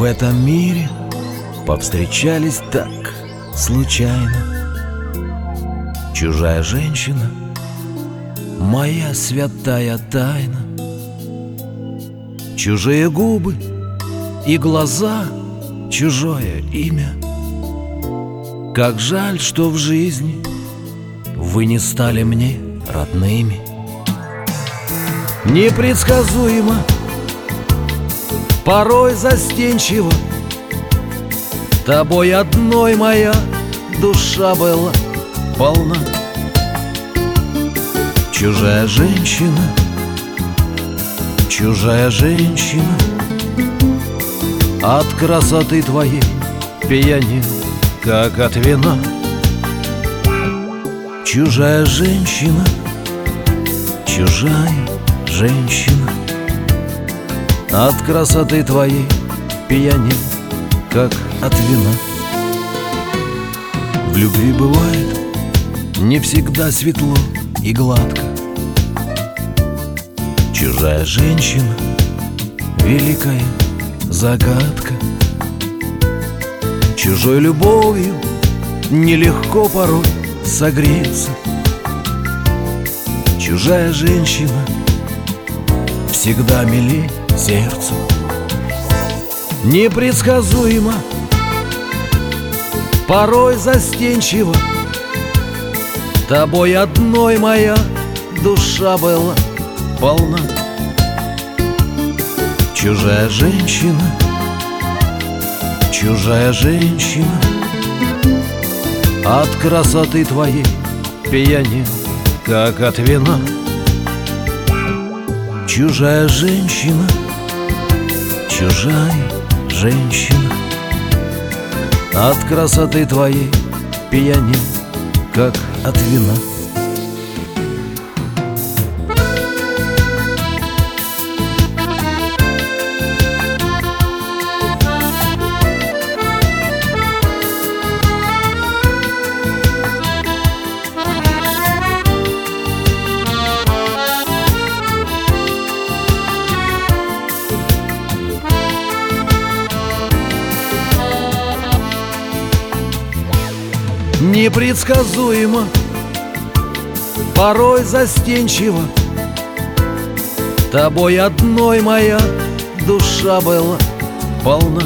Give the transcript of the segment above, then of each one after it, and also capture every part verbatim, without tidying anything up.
этом мире повстречались так случайно. Чужая женщина, моя святая тайна. Чужие губы и глаза, чужое имя. Как жаль, что в жизни вы не стали мне родными. Непредсказуемо, порой застенчиво, тобой одной моя душа была полна. Чужая женщина, чужая женщина, от красоты твоей пьянел, как от вина. Чужая женщина, чужая женщина, от красоты твоей пьянел, как от вина. В любви бывает не всегда светло и гладко. Чужая женщина — великая загадка. Чужой любовью нелегко порой согреться. Чужая женщина всегда милей сердцу. Непредсказуемо, порой застенчиво, тобой одной моя душа была полна. Чужая женщина, чужая женщина, от красоты твоей пьянел, как от вина. Чужая женщина, чужая женщина, от красоты твоей пьянел, как от вина. Непредсказуемо, порой застенчиво, тобой одной моя душа была полна.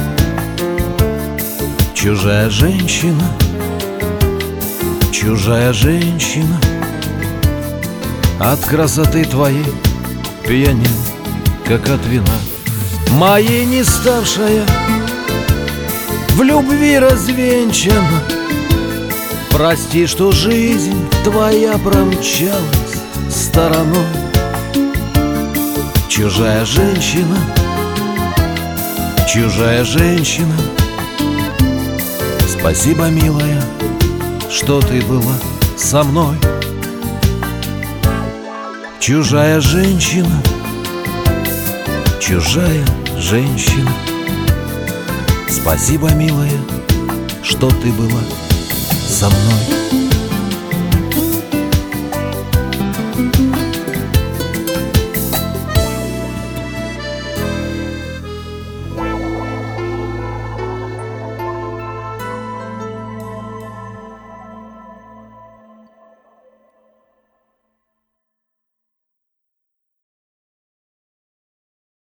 Чужая женщина, чужая женщина, от красоты твоей пьянел, как от вина. Моей не ставшая, в любви развенчана, прости, что жизнь твоя промчалась стороной. Чужая женщина, чужая женщина, спасибо, милая, что ты была со мной. Чужая женщина, чужая женщина, спасибо, милая, что ты была со мной.